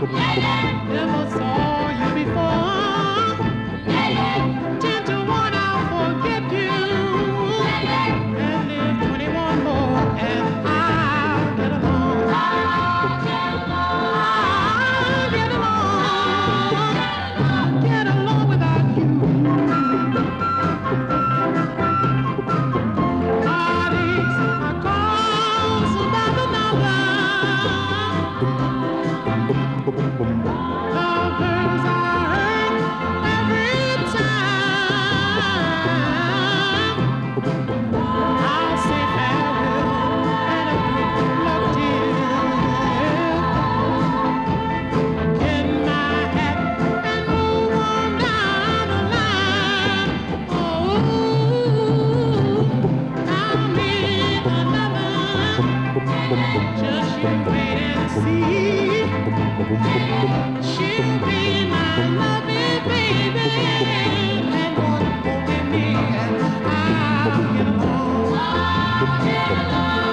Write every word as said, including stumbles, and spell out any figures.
Never saw you before. Ten to one, I'll forget you. And live twenty-one more, and I'll get along. I'll get along. Get along without you. Heartaches are caused by the number. Lovers are hurt every time. I'll say farewell and a good luck, dear. Get my hat and move on down the line. Oh, I'll meet another. Just you wait and see. She'll be my loving baby and won't hold me, and I'll get along.